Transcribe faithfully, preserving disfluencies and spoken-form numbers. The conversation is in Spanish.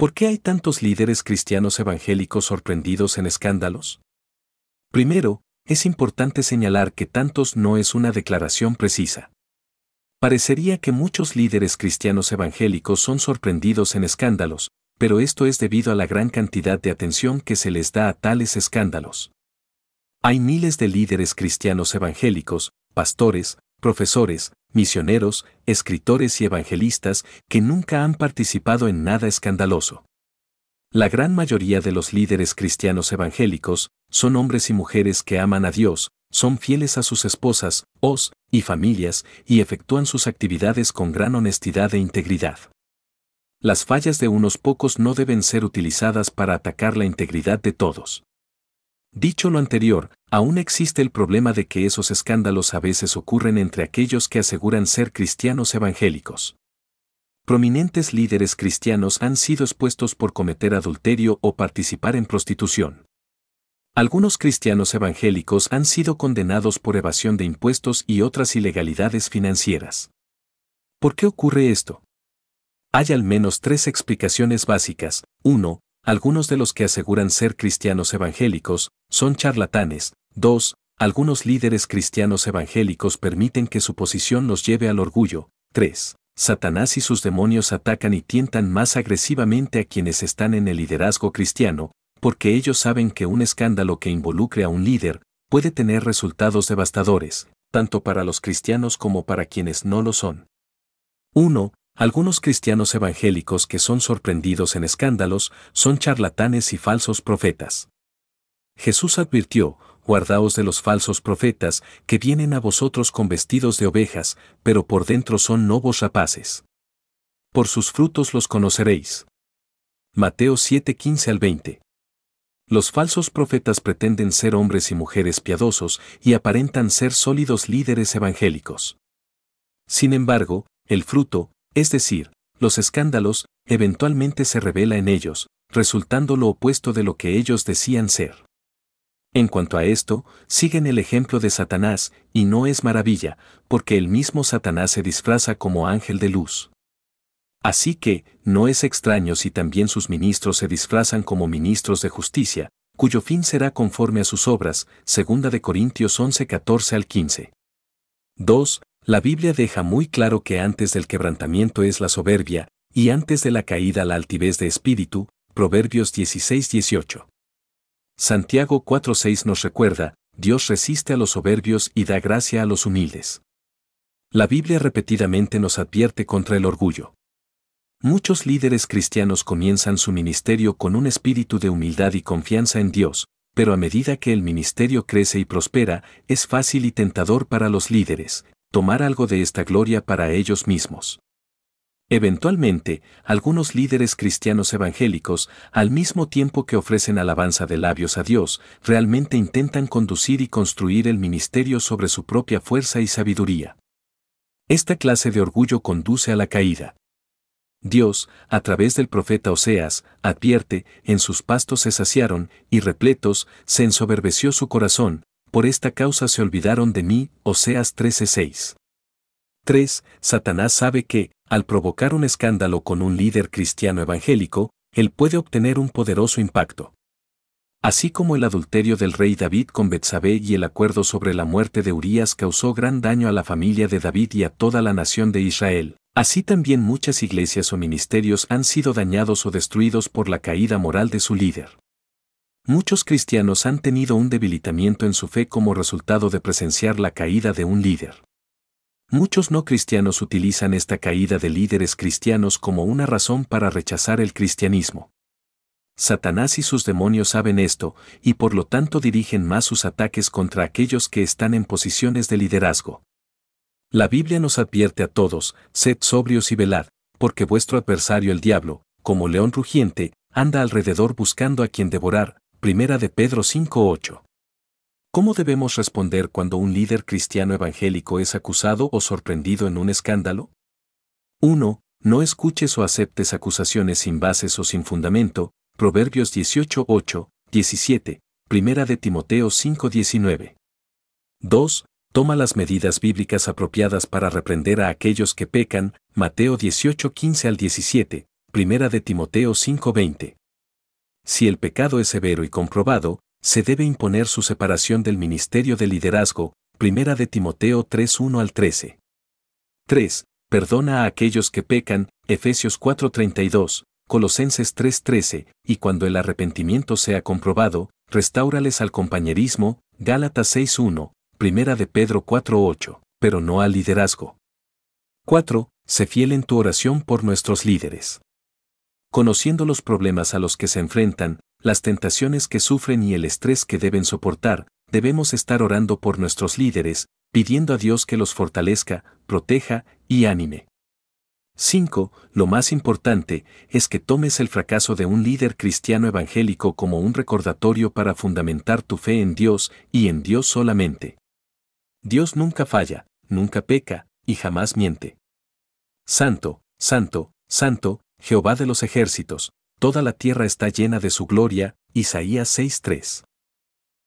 ¿Por qué hay tantos líderes cristianos evangélicos sorprendidos en escándalos? Primero, es importante señalar que tantos no es una declaración precisa. Parecería que muchos líderes cristianos evangélicos son sorprendidos en escándalos, pero esto es debido a la gran cantidad de atención que se les da a tales escándalos. Hay miles de líderes cristianos evangélicos, pastores, profesores, misioneros, escritores y evangelistas que nunca han participado en nada escandaloso. La gran mayoría de los líderes cristianos evangélicos son hombres y mujeres que aman a Dios, son fieles a sus esposas, os, y familias, y efectúan sus actividades con gran honestidad e integridad. Las fallas de unos pocos no deben ser utilizadas para atacar la integridad de todos. Dicho lo anterior, aún existe el problema de que esos escándalos a veces ocurren entre aquellos que aseguran ser cristianos evangélicos. Prominentes líderes cristianos han sido expuestos por cometer adulterio o participar en prostitución. Algunos cristianos evangélicos han sido condenados por evasión de impuestos y otras ilegalidades financieras. ¿Por qué ocurre esto? Hay al menos tres explicaciones básicas. uno. Algunos de los que aseguran ser cristianos evangélicos son charlatanes. dos. Algunos líderes cristianos evangélicos permiten que su posición los lleve al orgullo. tres. Satanás y sus demonios atacan y tientan más agresivamente a quienes están en el liderazgo cristiano, porque ellos saben que un escándalo que involucre a un líder puede tener resultados devastadores, tanto para los cristianos como para quienes no lo son. uno. Algunos cristianos evangélicos que son sorprendidos en escándalos son charlatanes y falsos profetas. Jesús advirtió: guardaos de los falsos profetas, que vienen a vosotros con vestidos de ovejas, pero por dentro son lobos rapaces. Por sus frutos los conoceréis. Mateo siete, quince al veinte. Los falsos profetas pretenden ser hombres y mujeres piadosos y aparentan ser sólidos líderes evangélicos. Sin embargo, el fruto, es decir, los escándalos, eventualmente se revela en ellos, resultando lo opuesto de lo que ellos decían ser. En cuanto a esto, siguen el ejemplo de Satanás, y no es maravilla, porque el mismo Satanás se disfraza como ángel de luz. Así que, no es extraño si también sus ministros se disfrazan como ministros de justicia, cuyo fin será conforme a sus obras, segunda de Corintios once, catorce al quince. dos. La Biblia deja muy claro que antes del quebrantamiento es la soberbia, y antes de la caída la altivez de espíritu, Proverbios dieciséis, dieciocho. Santiago cuatro, seis nos recuerda: Dios resiste a los soberbios y da gracia a los humildes. La Biblia repetidamente nos advierte contra el orgullo. Muchos líderes cristianos comienzan su ministerio con un espíritu de humildad y confianza en Dios, pero a medida que el ministerio crece y prospera, es fácil y tentador para los líderes tomar algo de esta gloria para ellos mismos. Eventualmente, algunos líderes cristianos evangélicos, al mismo tiempo que ofrecen alabanza de labios a Dios, realmente intentan conducir y construir el ministerio sobre su propia fuerza y sabiduría. Esta clase de orgullo conduce a la caída. Dios, a través del profeta Oseas, advierte: en sus pastos se saciaron, y repletos, se ensoberbeció su corazón, por esta causa se olvidaron de mí. Oseas trece, seis. tres. Satanás sabe que, al provocar un escándalo con un líder cristiano evangélico, él puede obtener un poderoso impacto. Así como el adulterio del rey David con Betsabé y el acuerdo sobre la muerte de Urías causó gran daño a la familia de David y a toda la nación de Israel, así también muchas iglesias o ministerios han sido dañados o destruidos por la caída moral de su líder. Muchos cristianos han tenido un debilitamiento en su fe como resultado de presenciar la caída de un líder. Muchos no cristianos utilizan esta caída de líderes cristianos como una razón para rechazar el cristianismo. Satanás y sus demonios saben esto, y por lo tanto dirigen más sus ataques contra aquellos que están en posiciones de liderazgo. La Biblia nos advierte a todos: sed sobrios y velad, porque vuestro adversario el diablo, como león rugiente, anda alrededor buscando a quien devorar. Primera de Pedro cinco, ocho. ¿Cómo debemos responder cuando un líder cristiano evangélico es acusado o sorprendido en un escándalo? uno. No escuches o aceptes acusaciones sin bases o sin fundamento. Proverbios dieciocho, ocho, diecisiete. Primera de Timoteo cinco, diecinueve. dos. Toma las medidas bíblicas apropiadas para reprender a aquellos que pecan. Mateo dieciocho, quince al diecisiete. Primera de Timoteo cinco veinte. Si el pecado es severo y comprobado, se debe imponer su separación del ministerio de liderazgo. Primera de Timoteo tres uno al trece. tres. Perdona a aquellos que pecan. Efesios cuatro treinta y dos, Colosenses tres trece, y cuando el arrepentimiento sea comprobado, restáurales al compañerismo. Gálatas seis uno, Primera de Pedro cuatro ocho, pero no al liderazgo. cuatro. Sé fiel en tu oración por nuestros líderes. Conociendo los problemas a los que se enfrentan, las tentaciones que sufren y el estrés que deben soportar, debemos estar orando por nuestros líderes, pidiendo a Dios que los fortalezca, proteja y anime. cinco. Lo más importante es que tomes el fracaso de un líder cristiano evangélico como un recordatorio para fundamentar tu fe en Dios y en Dios solamente. Dios nunca falla, nunca peca y jamás miente. Santo, santo, santo, Jehová de los ejércitos, toda la tierra está llena de su gloria. Isaías seis tres.